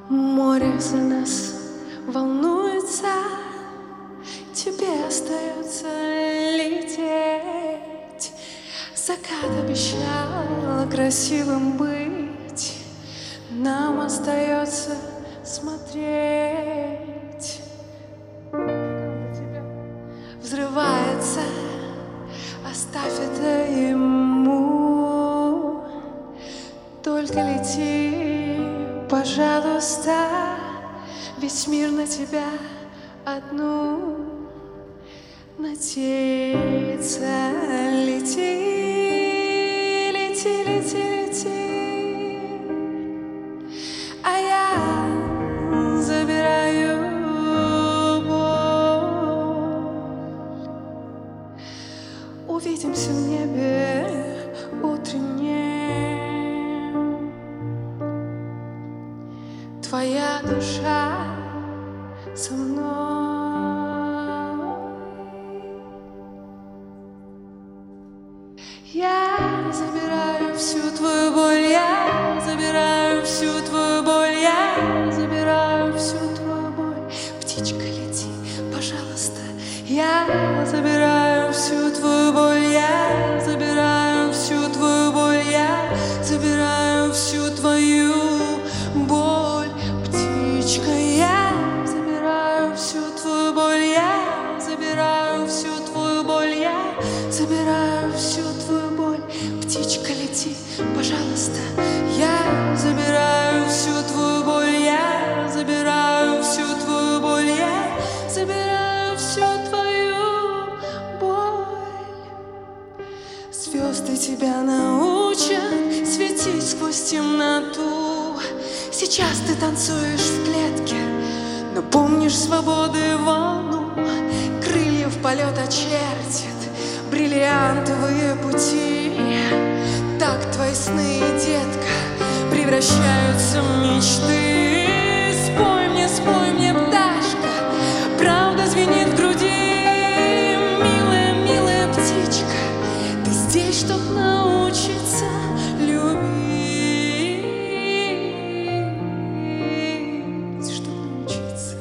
Море за нас волнуется, тебе остается лететь. Закат обещал красивым быть, нам остается смотреть. Взрывается, оставь это ему. Только лети, пожалуйста, весь мир на тебя одну надеется. Лети, лети, лети, лети, а я забираю боль. Увидимся в небе утреннем. Твоя душа со мной. Я забираю всю твою боль, я забираю всю твою боль, я забираю всю твою боль. Птичка, лети, пожалуйста. Я забираю всю твою боль, я забираю всю твою боль, я забираю всю твою боль. Птичка, я забираю всю твою боль, я забираю всю твою боль, я забираю всю твою боль. Птичка, лети, пожалуйста. Я забираю всю твою боль, я забираю всю твою боль, я забираю всю твою боль. Звезды тебя научат светить сквозь темноту. Сейчас ты танцуешь в клетке, но помнишь свободы волну. Крылья в полет очертит бриллиантовые пути. Так твои сны, детка, превращаются в мечты. Спой мне, пташка, правда звенит в груди. Милая, милая птичка, ты здесь, чтоб научиться любить, чтоб научиться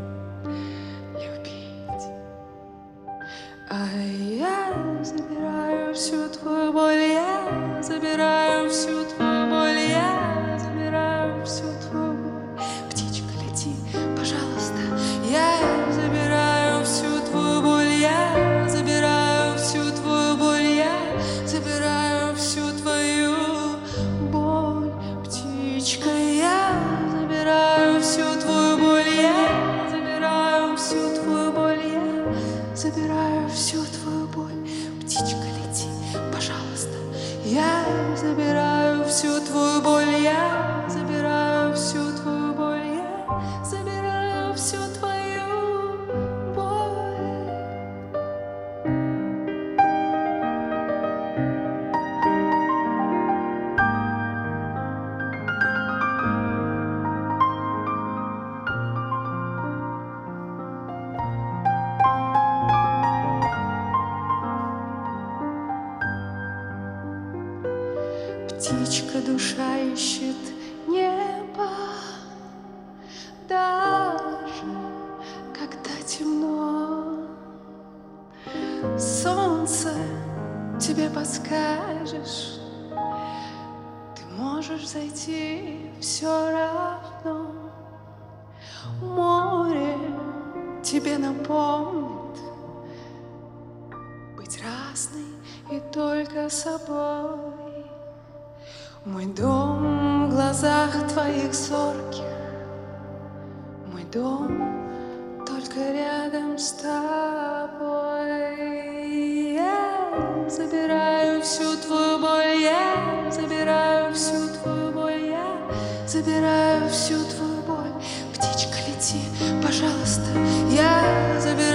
любить. А я забираю всю твою боль, я забираю всю твою боль, я забираю всю твою боль. Птичка, лети, пожалуйста. Я забираю всю твою боль, я забираю всю твою боль, я забираю всю твою боль. Птичка, я забираю всю твою боль, я забираю всю твою боль, я забираю всю твою боль. Птичка, лети, пожалуйста. Я забираю всю твою боль, я забираю всю твою боль, я забираю всю твою боль. Птичка, душа ищет небо, даже когда темно. Солнце тебе подскажешь, ты можешь зайти все равно. Море тебе напомнит быть разной и только собой. Мой дом в глазах твоих зорких, мой дом только рядом с тобой. Я забираю всю твою боль, я забираю всю твою боль, я забираю всю твою боль. Птичка, лети, пожалуйста. Я забираю